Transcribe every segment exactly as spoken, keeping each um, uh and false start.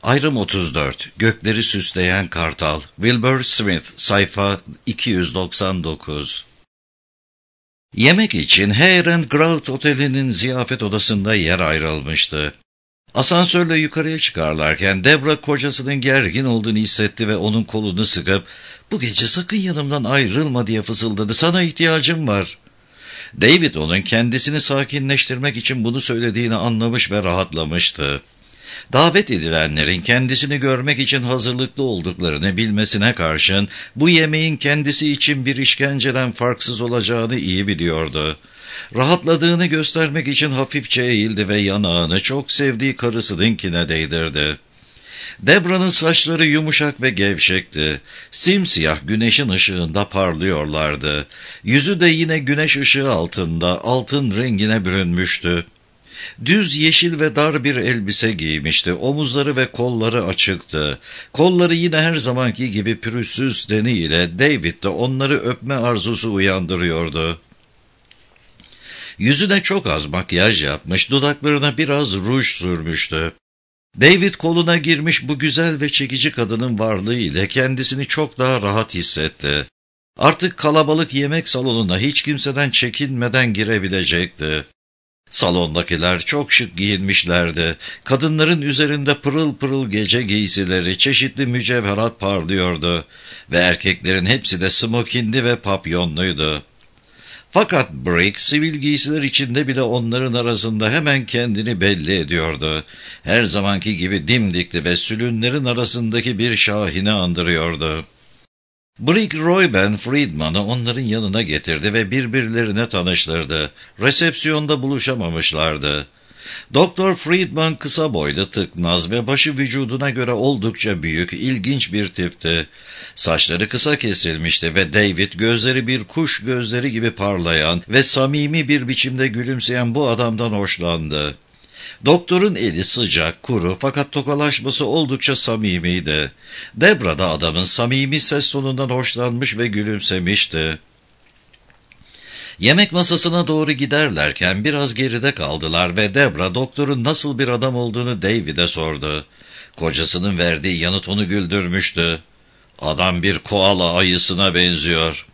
Ayrım otuz dört. Gökleri süsleyen kartal. Wilbur Smith, sayfa iki yüz doksan dokuz. Yemek için Hare and Grout Oteli'nin ziyafet odasında yer ayrılmıştı. Asansörle yukarıya çıkarlarken Debra kocasının gergin olduğunu hissetti ve onun kolunu sıkıp "Bu gece sakın yanımdan ayrılma" diye fısıldadı. "Sana ihtiyacım var." David onun kendisini sakinleştirmek için bunu söylediğini anlamış ve rahatlamıştı. Davet edilenlerin kendisini görmek için hazırlıklı olduklarını bilmesine karşın bu yemeğin kendisi için bir işkenceden farksız olacağını iyi biliyordu. Rahatladığını göstermek için hafifçe eğildi ve yanağını çok sevdiği karısınınkine değdirdi. Debra'nın saçları yumuşak ve gevşekti. Simsiyah güneşin ışığında parlıyorlardı. Yüzü de yine güneş ışığı altında altın rengine bürünmüştü. Düz yeşil ve dar bir elbise giymişti. Omuzları ve kolları açıktı. Kolları yine her zamanki gibi pürüzsüz teniyle David'de onları öpme arzusu uyandırıyordu. Yüzüne çok az makyaj yapmış, dudaklarına biraz ruj sürmüştü. David koluna girmiş bu güzel ve çekici kadının varlığı ile kendisini çok daha rahat hissetti. Artık kalabalık yemek salonuna hiç kimseden çekinmeden girebilecekti. Salondakiler çok şık giyinmişlerdi. Kadınların üzerinde pırıl pırıl gece giysileri, çeşitli mücevherat parlıyordu ve erkeklerin hepsi de smokinli ve papyonluydu. Fakat Brick sivil giysiler içinde bile onların arasında hemen kendini belli ediyordu. Her zamanki gibi dimdikti ve sülünlerin arasındaki bir şahini andırıyordu. Brick, Royben Friedman'ı onların yanına getirdi ve birbirlerine tanıştırdı. Resepsiyonda buluşamamışlardı. Doktor Friedman kısa boylu, tıknaz ve başı vücuduna göre oldukça büyük, ilginç bir tipti. Saçları kısa kesilmişti ve David gözleri bir kuş gözleri gibi parlayan ve samimi bir biçimde gülümseyen bu adamdan hoşlandı. Doktorun eli sıcak, kuru fakat tokalaşması oldukça samimiydi. Debra da adamın samimi ses tonundan hoşlanmış ve gülümsemişti. Yemek masasına doğru giderlerken biraz geride kaldılar ve Debra doktorun nasıl bir adam olduğunu David'e sordu. Kocasının verdiği yanıt onu güldürmüştü. "Adam bir koala ayısına benziyor."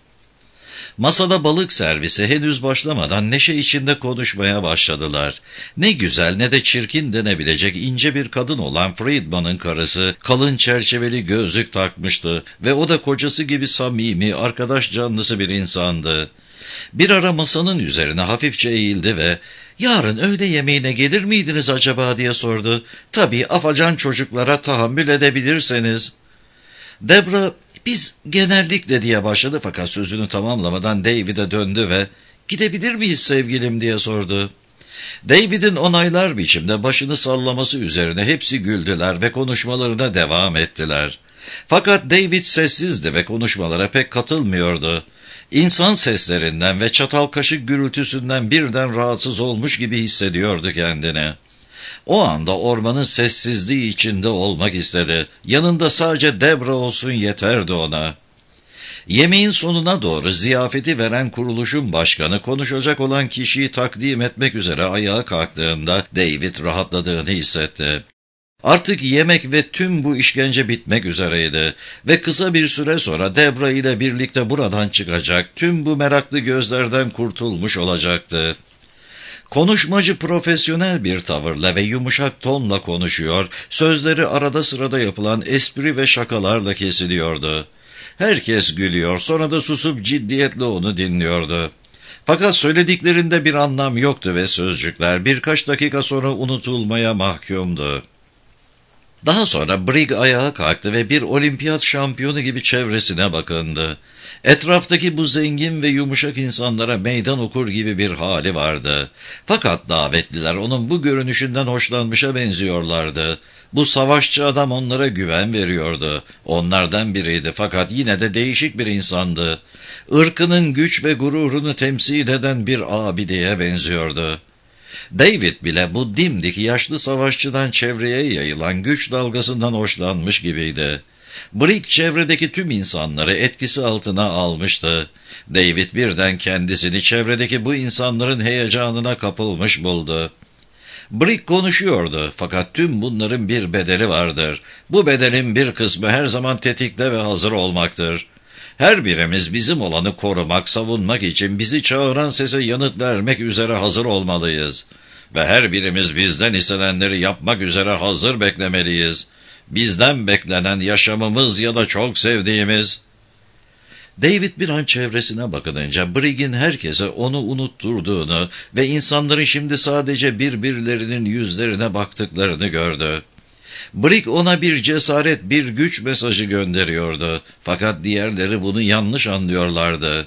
Masada balık servisi henüz başlamadan neşe içinde konuşmaya başladılar. Ne güzel ne de çirkin denebilecek ince bir kadın olan Friedman'ın karısı kalın çerçeveli gözlük takmıştı ve o da kocası gibi samimi, arkadaş canlısı bir insandı. Bir ara masanın üzerine hafifçe eğildi ve "Yarın öğle yemeğine gelir miydiniz acaba?" diye sordu. "Tabii afacan çocuklara tahammül edebilirseniz." Debra "Biz genellikle" diye başladı fakat sözünü tamamlamadan David'e döndü ve "Gidebilir miyiz sevgilim?" diye sordu. David'in onaylar biçimde başını sallaması üzerine hepsi güldüler ve konuşmalarına devam ettiler. Fakat David sessizdi ve konuşmalara pek katılmıyordu. İnsan seslerinden ve çatal kaşık gürültüsünden birden rahatsız olmuş gibi hissediyordu kendini. O anda ormanın sessizliği içinde olmak istedi. Yanında sadece Debra olsun yeterdi ona. Yemeğin sonuna doğru ziyafeti veren kuruluşun başkanı konuşacak olan kişiyi takdim etmek üzere ayağa kalktığında David rahatladığını hissetti. Artık yemek ve tüm bu işkence bitmek üzereydi ve kısa bir süre sonra Debra ile birlikte buradan çıkacak, tüm bu meraklı gözlerden kurtulmuş olacaktı. Konuşmacı profesyonel bir tavırla ve yumuşak tonla konuşuyor, sözleri arada sırada yapılan espri ve şakalarla kesiliyordu. Herkes gülüyor, sonra da susup ciddiyetle onu dinliyordu. Fakat söylediklerinde bir anlam yoktu ve sözcükler birkaç dakika sonra unutulmaya mahkumdu. Daha sonra Brigg ayağa kalktı ve bir olimpiyat şampiyonu gibi çevresine bakındı. Etraftaki bu zengin ve yumuşak insanlara meydan okur gibi bir hali vardı. Fakat davetliler onun bu görünüşünden hoşlanmışa benziyorlardı. Bu savaşçı adam onlara güven veriyordu. Onlardan biriydi fakat yine de değişik bir insandı. Irkının güç ve gururunu temsil eden bir abideye benziyordu. David bile bu dimdik yaşlı savaşçıdan çevreye yayılan güç dalgasından hoşlanmış gibiydi. Brick çevredeki tüm insanları etkisi altına almıştı. David birden kendisini çevredeki bu insanların heyecanına kapılmış buldu. Brick konuşuyordu fakat tüm bunların bir bedeli vardır. Bu bedelin bir kısmı her zaman tetikte ve hazır olmaktır. Her birimiz bizim olanı korumak, savunmak için bizi çağıran sese yanıt vermek üzere hazır olmalıyız. Ve her birimiz bizden istenenleri yapmak üzere hazır beklemeliyiz. Bizden beklenen yaşamımız ya da çok sevdiğimiz. David bir an çevresine bakınınca Brick'in herkese onu unutturduğunu ve insanların şimdi sadece birbirlerinin yüzlerine baktıklarını gördü. Brick ona bir cesaret, bir güç mesajı gönderiyordu. Fakat diğerleri bunu yanlış anlıyorlardı.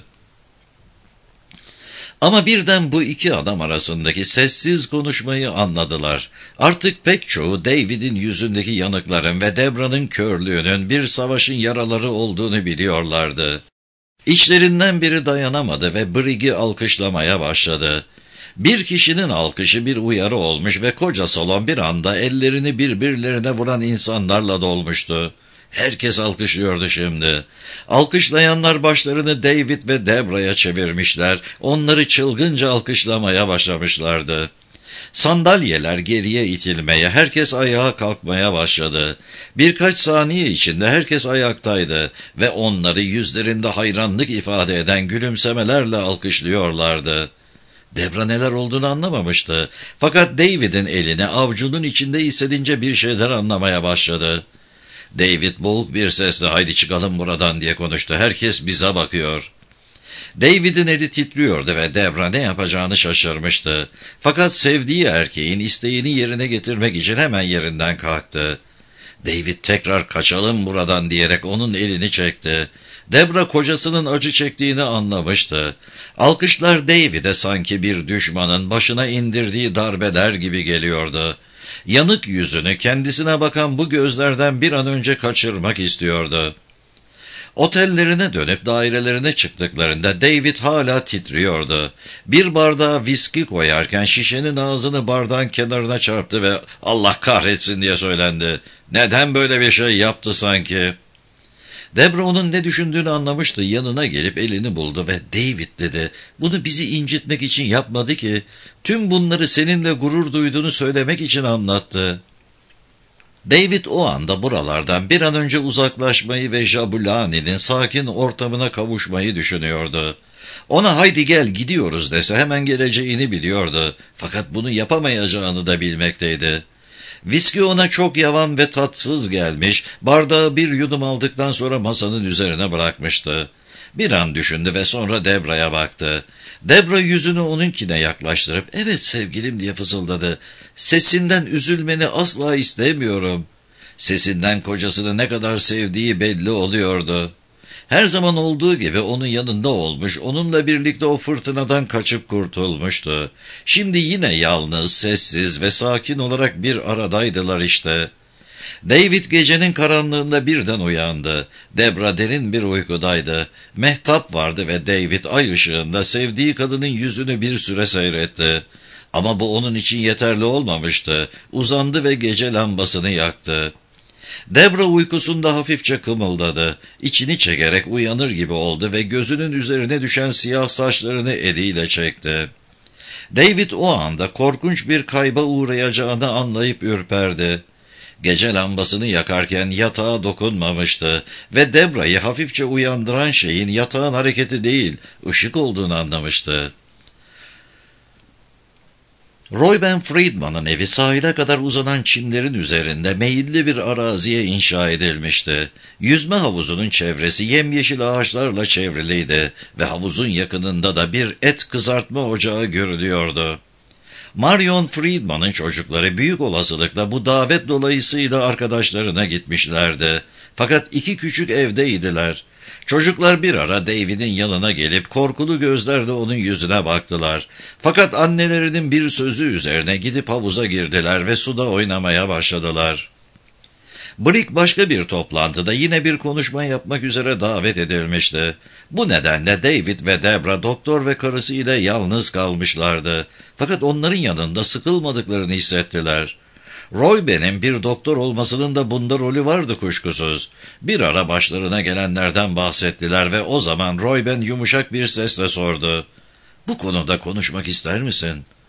Ama birden bu iki adam arasındaki sessiz konuşmayı anladılar. Artık pek çoğu David'in yüzündeki yanıkların ve Debra'nın körlüğünün bir savaşın yaraları olduğunu biliyorlardı. İçlerinden biri dayanamadı ve Brick'i alkışlamaya başladı. Bir kişinin alkışı bir uyarı olmuş ve koca salon bir anda ellerini birbirlerine vuran insanlarla dolmuştu. Herkes alkışlıyordu şimdi. Alkışlayanlar başlarını David ve Debra'ya çevirmişler, onları çılgınca alkışlamaya başlamışlardı. Sandalyeler geriye itilmeye, herkes ayağa kalkmaya başladı. Birkaç saniye içinde herkes ayaktaydı ve onları yüzlerinde hayranlık ifade eden gülümsemelerle alkışlıyorlardı. Debra neler olduğunu anlamamıştı. Fakat David'in elini avucunun içinde hissedince bir şeyler anlamaya başladı. David boğuk bir sesle "Haydi çıkalım buradan" diye konuştu. "Herkes bize bakıyor." David'in eli titriyordu ve Debra ne yapacağını şaşırmıştı. Fakat sevdiği erkeğin isteğini yerine getirmek için hemen yerinden kalktı. David tekrar "Kaçalım buradan" diyerek onun elini çekti. Debra kocasının acı çektiğini anlamıştı. Alkışlar David'e sanki bir düşmanın başına indirdiği darbeler gibi geliyordu. Yanık yüzünü kendisine bakan bu gözlerden bir an önce kaçırmak istiyordu. Otellerine dönüp dairelerine çıktıklarında David hala titriyordu. Bir bardağa viski koyarken şişenin ağzını bardağın kenarına çarptı ve "Allah kahretsin" diye söylendi. Neden böyle bir şey yaptı sanki? Debra onun ne düşündüğünü anlamıştı. Yanına gelip elini buldu ve "David" dedi, "bunu bizi incitmek için yapmadı ki. Tüm bunları seninle gurur duyduğunu söylemek için anlattı." David o anda buralardan bir an önce uzaklaşmayı ve Jabulani'nin sakin ortamına kavuşmayı düşünüyordu. Ona "Haydi gel gidiyoruz" dese hemen geleceğini biliyordu. Fakat bunu yapamayacağını da bilmekteydi. Viski ona çok yavan ve tatsız gelmiş, bardağı bir yudum aldıktan sonra masanın üzerine bırakmıştı. Bir an düşündü ve sonra Debra'ya baktı. Debra yüzünü onunkine yaklaştırıp "Evet sevgilim" diye fısıldadı. "Sesinden üzülmeni asla istemiyorum." Sesinden kocasını ne kadar sevdiği belli oluyordu. Her zaman olduğu gibi onun yanında olmuş, onunla birlikte o fırtınadan kaçıp kurtulmuştu. Şimdi yine yalnız, sessiz ve sakin olarak bir aradaydılar işte. David gecenin karanlığında birden uyandı. Debra derin bir uykudaydı. Mehtap vardı ve David ay ışığında sevdiği kadının yüzünü bir süre seyretti. Ama bu onun için yeterli olmamıştı. Uzandı ve gece lambasını yaktı. Debra uykusunda hafifçe kımıldadı. İçini çekerek uyanır gibi oldu ve gözünün üzerine düşen siyah saçlarını eliyle çekti. David o anda korkunç bir kayba uğrayacağını anlayıp ürperdi. Gece lambasını yakarken yatağa dokunmamıştı ve Debra'yı hafifçe uyandıran şeyin yatağın hareketi değil, ışık olduğunu anlamıştı. Roy Ben Friedman'ın evi sahile kadar uzanan çimlerin üzerinde meyilli bir araziye inşa edilmişti. Yüzme havuzunun çevresi yemyeşil ağaçlarla çevriliydi ve havuzun yakınında da bir et kızartma ocağı görülüyordu. Marion Friedman'ın çocukları büyük olasılıkla bu davet dolayısıyla arkadaşlarına gitmişlerdi. Fakat iki küçük evdeydiler. Çocuklar bir ara David'in yanına gelip korkulu gözlerle onun yüzüne baktılar. Fakat annelerinin bir sözü üzerine gidip havuza girdiler ve suda oynamaya başladılar. Brick başka bir toplantıda yine bir konuşma yapmak üzere davet edilmişti. Bu nedenle David ve Debra doktor ve karısı ile yalnız kalmışlardı. Fakat onların yanında sıkılmadıklarını hissettiler. Roy Ben'in bir doktor olmasının da bunda rolü vardı kuşkusuz. Bir ara başlarına gelenlerden bahsettiler ve o zaman Roy Ben yumuşak bir sesle sordu. "Bu konuda konuşmak ister misin?"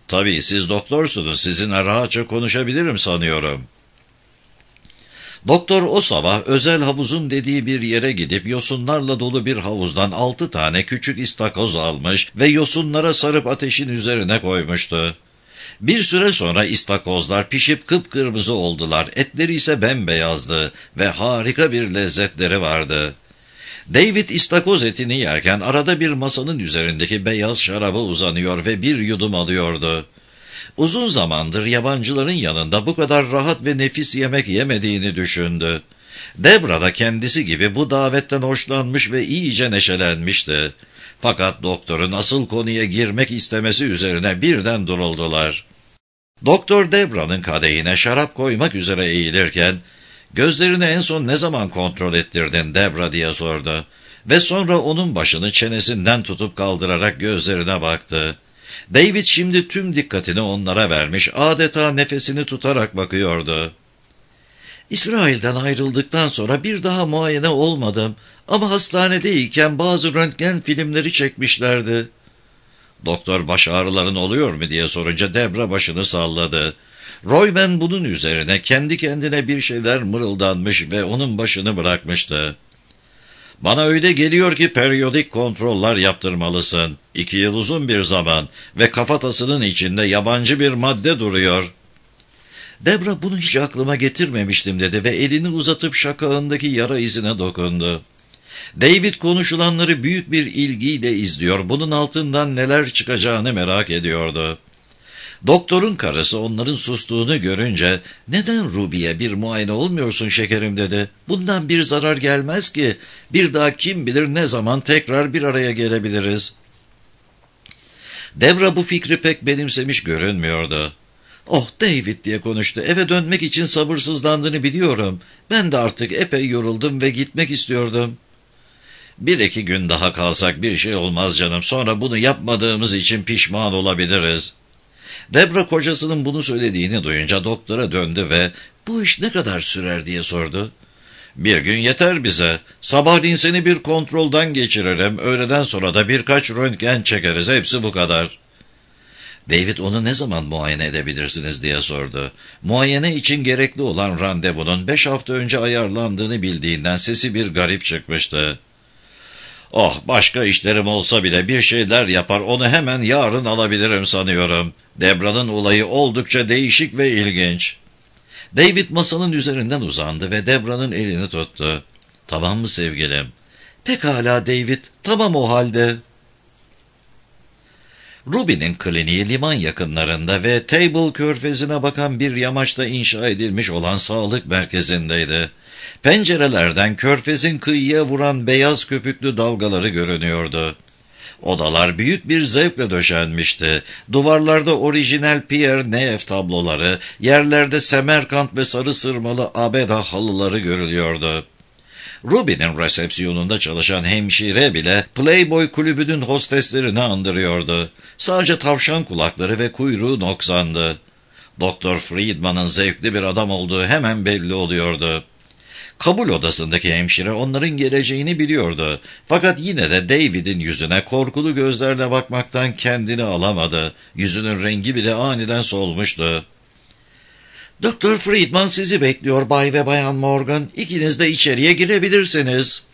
Tabii siz doktorsunuz, sizinle rahatça konuşabilirim sanıyorum. Doktor o sabah özel havuzun dediği bir yere gidip yosunlarla dolu bir havuzdan altı tane küçük istakoz almış ve yosunlara sarıp ateşin üzerine koymuştu. Bir süre sonra istakozlar pişip kıpkırmızı oldular, etleri ise bembeyazdı ve harika bir lezzetleri vardı. David istakoz etini yerken arada bir masanın üzerindeki beyaz şaraba uzanıyor ve bir yudum alıyordu. Uzun zamandır yabancıların yanında bu kadar rahat ve nefis yemek yemediğini düşündü. Debra da kendisi gibi bu davetten hoşlanmış ve iyice neşelenmişti. Fakat doktorun asıl konuya girmek istemesi üzerine birden duruldular. Doktor Debra'nın kadehine şarap koymak üzere eğilirken, "Gözlerini en son ne zaman kontrol ettirdin Debra?" diye sordu. Ve sonra onun başını çenesinden tutup kaldırarak gözlerine baktı. David şimdi tüm dikkatini onlara vermiş, adeta nefesini tutarak bakıyordu. "İsrail'den ayrıldıktan sonra bir daha muayene olmadım ama hastanedeyken bazı röntgen filmleri çekmişlerdi." Doktor "Baş ağrıların oluyor mu?" diye sorunca Debra başını salladı. Royman bunun üzerine kendi kendine bir şeyler mırıldanmış ve onun başını bırakmıştı. "Bana öyle geliyor ki periyodik kontroller yaptırmalısın. İki yıl uzun bir zaman ve kafatasının içinde yabancı bir madde duruyor." Debra "Bunu hiç aklıma getirmemiştim" dedi ve elini uzatıp şakağındaki yara izine dokundu. David konuşulanları büyük bir ilgiyle izliyor, bunun altından neler çıkacağını merak ediyordu. Doktorun karısı onların sustuğunu görünce "Neden Ruby'ye bir muayene olmuyorsun şekerim?" dedi. "Bundan bir zarar gelmez ki. Bir daha kim bilir ne zaman tekrar bir araya gelebiliriz." Debra bu fikri pek benimsemiş görünmüyordu. "Oh David" diye konuştu. "Eve dönmek için sabırsızlandığını biliyorum. Ben de artık epey yoruldum ve gitmek istiyordum." "Bir iki gün daha kalsak bir şey olmaz canım. Sonra bunu yapmadığımız için pişman olabiliriz." Debra kocasının bunu söylediğini duyunca doktora döndü ve "Bu iş ne kadar sürer?" diye sordu. "Bir gün yeter bize. Sabahleyin seni bir kontroldan geçiririm. Öğleden sonra da birkaç röntgen çekeriz. Hepsi bu kadar." David "Onu ne zaman muayene edebilirsiniz?" diye sordu. Muayene için gerekli olan randevunun beş hafta önce ayarlandığını bildiğinden sesi bir garip çıkmıştı. "Oh, başka işlerim olsa bile bir şeyler yapar, onu hemen yarın alabilirim sanıyorum. Debra'nın olayı oldukça değişik ve ilginç." David masanın üzerinden uzandı ve Debra'nın elini tuttu. "Tamam mı sevgilim?" "Pekala David, tamam o halde." Ruby'nin kliniği liman yakınlarında ve Table Körfezi'ne bakan bir yamaçta inşa edilmiş olan sağlık merkezindeydi. Pencerelerden körfezin kıyıya vuran beyaz köpüklü dalgaları görünüyordu. Odalar büyük bir zevkle döşenmişti. Duvarlarda orijinal Pierre Neef tabloları, yerlerde Semerkant ve sarı sırmalı Abeda halıları görülüyordu. Ruby'nin resepsiyonunda çalışan hemşire bile Playboy kulübünün hosteslerini andırıyordu. Sadece tavşan kulakları ve kuyruğu noksandı. Doktor Friedman'ın zevkli bir adam olduğu hemen belli oluyordu. Kabul odasındaki hemşire onların geleceğini biliyordu. Fakat yine de David'in yüzüne korkulu gözlerle bakmaktan kendini alamadı. Yüzünün rengi bile aniden solmuştu. "Doktor Friedman sizi bekliyor Bay ve Bayan Morgan. İkiniz de içeriye girebilirsiniz."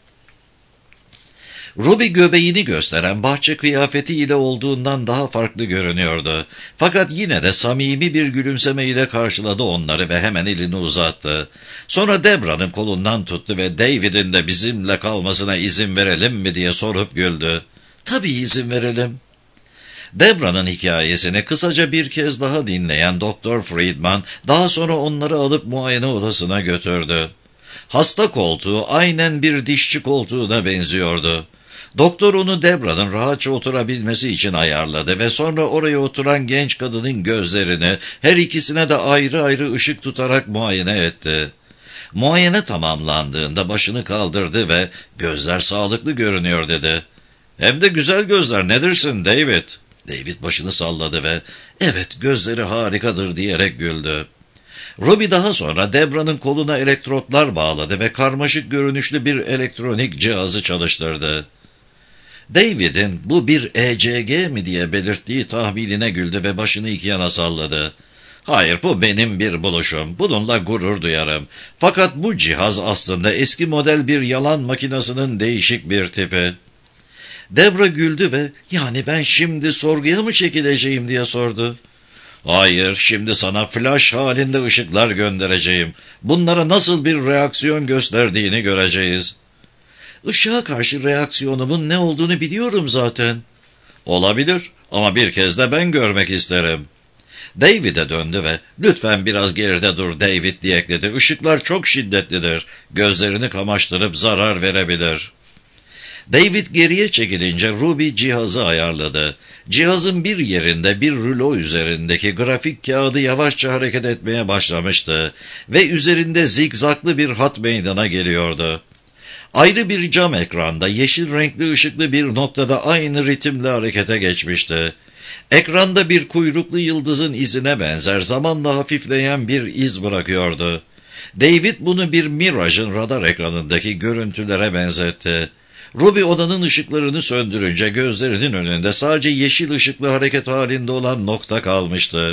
Ruby göbeğini gösteren bahçe kıyafetiyle olduğundan daha farklı görünüyordu. Fakat yine de samimi bir gülümsemeyle karşıladı onları ve hemen elini uzattı. Sonra Debra'nın kolundan tuttu ve "David'in de bizimle kalmasına izin verelim mi?" diye sorup güldü. "Tabii izin verelim." Debra'nın hikayesini kısaca bir kez daha dinleyen Doktor Friedman daha sonra onları alıp muayene odasına götürdü. Hasta koltuğu aynen bir dişçi koltuğuna benziyordu. Doktor onu Debra'nın rahatça oturabilmesi için ayarladı ve sonra oraya oturan genç kadının gözlerini her ikisine de ayrı ayrı ışık tutarak muayene etti. Muayene tamamlandığında başını kaldırdı ve "Gözler sağlıklı görünüyor" dedi. "Hem de güzel gözler, ne dersin David?" David başını salladı ve "Evet, gözleri harikadır" diyerek güldü. Ruby daha sonra Debra'nın koluna elektrotlar bağladı ve karmaşık görünüşlü bir elektronik cihazı çalıştırdı. David'in bu bir E C G mi diye belirttiği tahminine güldü ve başını iki yana salladı. Hayır, bu benim bir buluşum. Bununla gurur duyarım. Fakat bu cihaz aslında eski model bir yalan makinesinin değişik bir tipi. Debra güldü ve yani ben şimdi sorguya mı çekileceğim diye sordu. Hayır, şimdi sana flash halinde ışıklar göndereceğim. Bunlara nasıl bir reaksiyon gösterdiğini göreceğiz. Işığa karşı reaksiyonumun ne olduğunu biliyorum zaten. Olabilir ama bir kez de ben görmek isterim. David'e döndü ve lütfen biraz geride dur David diye ekledi. Işıklar çok şiddetlidir. Gözlerini kamaştırıp zarar verebilir. David geriye çekilince Ruby cihazı ayarladı. Cihazın bir yerinde bir rulo üzerindeki grafik kağıdı yavaşça hareket etmeye başlamıştı ve üzerinde zigzaglı bir hat meydana geliyordu. Ayrı bir cam ekranda yeşil renkli ışıklı bir noktada aynı ritimle harekete geçmişti. Ekranda bir kuyruklu yıldızın izine benzer zamanla hafifleyen bir iz bırakıyordu. David bunu bir Mirage'ın radar ekranındaki görüntülere benzetti. Ruby odanın ışıklarını söndürünce gözlerinin önünde sadece yeşil ışıklı hareket halinde olan nokta kalmıştı.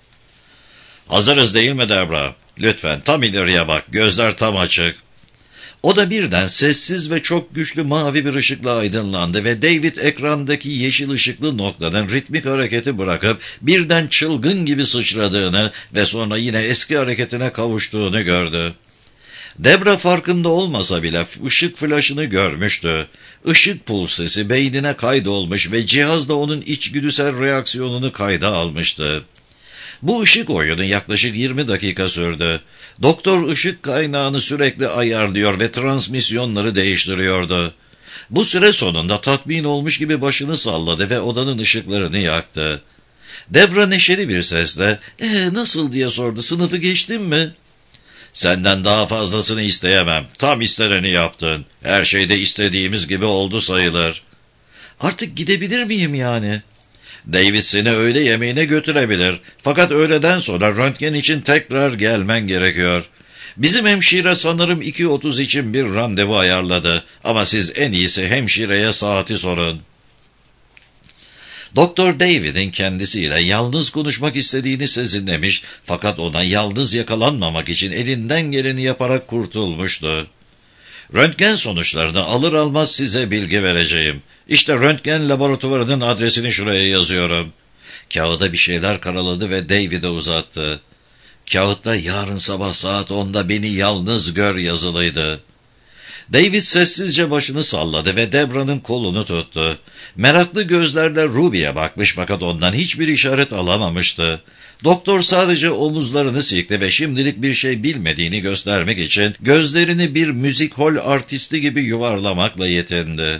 Hazırız değil mi Debra? Lütfen tam ileriye bak, gözler tam açık. O da birden sessiz ve çok güçlü mavi bir ışıkla aydınlandı ve David ekrandaki yeşil ışıklı noktanın ritmik hareketi bırakıp birden çılgın gibi sıçradığını ve sonra yine eski hareketine kavuştuğunu gördü. Debra farkında olmasa bile ışık flaşını görmüştü. Işık pulsesi beynine kaydolmuş ve cihaz da onun içgüdüsel reaksiyonunu kayda almıştı. Bu ışık oyunu yaklaşık yirmi dakika sürdü. Doktor ışık kaynağını sürekli ayarlıyor ve transmisyonları değiştiriyordu. Bu süre sonunda tatmin olmuş gibi başını salladı ve odanın ışıklarını yaktı. Debra neşeli bir sesle, ''Ee nasıl?'' diye sordu. ''Sınıfı geçtin mi?'' ''Senden daha fazlasını isteyemem. Tam isteneni yaptın. Her şey de istediğimiz gibi oldu sayılır.'' ''Artık gidebilir miyim yani?'' ''David seni öğle yemeğine götürebilir. Fakat öğleden sonra röntgen için tekrar gelmen gerekiyor. Bizim hemşire sanırım iki otuz için bir randevu ayarladı. Ama siz en iyisi hemşireye saati sorun.'' Doktor David'in kendisiyle yalnız konuşmak istediğini sezinlemiş fakat ona yalnız yakalanmamak için elinden geleni yaparak kurtulmuştu. ''Röntgen sonuçlarını alır almaz size bilgi vereceğim. İşte röntgen laboratuvarının adresini şuraya yazıyorum.'' Kağıda bir şeyler karaladı ve David'e uzattı. Kağıtta yarın sabah saat onda beni yalnız gör yazılıydı. David sessizce başını salladı ve Debra'nın kolunu tuttu. Meraklı gözlerle Ruby'ye bakmış fakat ondan hiçbir işaret alamamıştı. Doktor sadece omuzlarını silkti ve şimdilik bir şey bilmediğini göstermek için gözlerini bir müzik hol artisti gibi yuvarlamakla yetindi.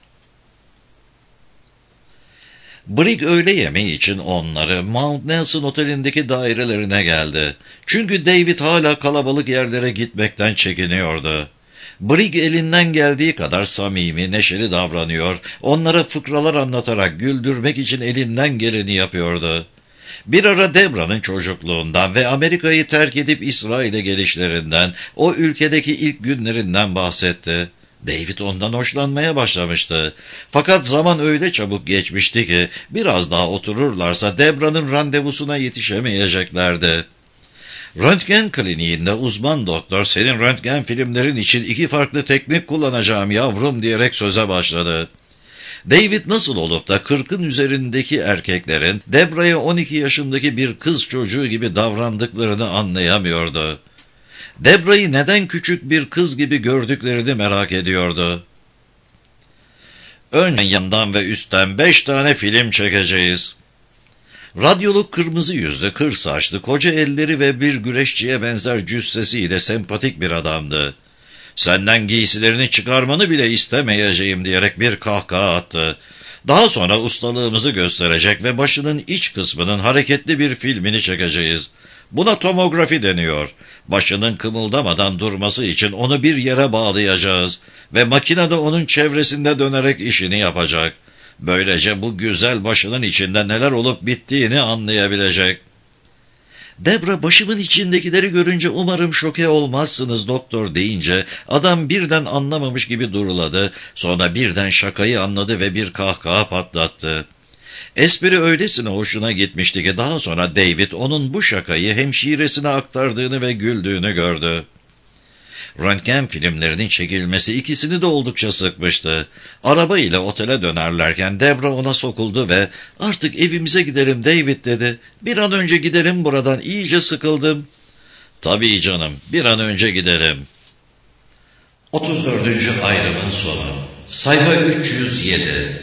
Brigg öğle yemeği için onları Mount Nelson otelindeki dairelerine geldi. Çünkü David hala kalabalık yerlere gitmekten çekiniyordu. Brigg elinden geldiği kadar samimi, neşeli davranıyor, onlara fıkralar anlatarak güldürmek için elinden geleni yapıyordu. Bir ara Debra'nın çocukluğundan ve Amerika'yı terk edip İsrail'e gelişlerinden, o ülkedeki ilk günlerinden bahsetti. David ondan hoşlanmaya başlamıştı. Fakat zaman öyle çabuk geçmişti ki biraz daha otururlarsa Debra'nın randevusuna yetişemeyeceklerdi. Röntgen kliniğinde uzman doktor senin röntgen filmlerin için iki farklı teknik kullanacağım yavrum diyerek söze başladı. David nasıl olup da kırkın üzerindeki erkeklerin Debra'ya on iki yaşındaki bir kız çocuğu gibi davrandıklarını anlayamıyordu. Debra'yı neden küçük bir kız gibi gördüklerini merak ediyordu. Ön yandan ve üstten beş tane film çekeceğiz. Radyoluk kırmızı yüzlü, kır saçlı, koca elleri ve bir güreşçiye benzer cüssesiyle sempatik bir adamdı. Senden giysilerini çıkarmanı bile istemeyeceğim diyerek bir kahkaha attı. Daha sonra ustalığımızı gösterecek ve başının iç kısmının hareketli bir filmini çekeceğiz. Buna tomografi deniyor. Başının kımıldamadan durması için onu bir yere bağlayacağız ve makinede onun çevresinde dönerek işini yapacak. Böylece bu güzel başının içinde neler olup bittiğini anlayabilecek. Debra başımın içindekileri görünce umarım şoke olmazsınız doktor deyince adam birden anlamamış gibi duruladı. Sonra birden şakayı anladı ve bir kahkaha patlattı. Espri öylesine hoşuna gitmişti ki daha sonra David onun bu şakayı hemşiresine aktardığını ve güldüğünü gördü. Röntgen filmlerinin çekilmesi ikisini de oldukça sıkmıştı. Araba ile otele dönerlerken Debra ona sokuldu ve "Artık evimize gidelim David" dedi. "Bir an önce gidelim buradan, iyice sıkıldım." "Tabii canım, bir an önce gidelim." otuz dördüncü ayrımın sonu. Sayfa üç yüz yedi.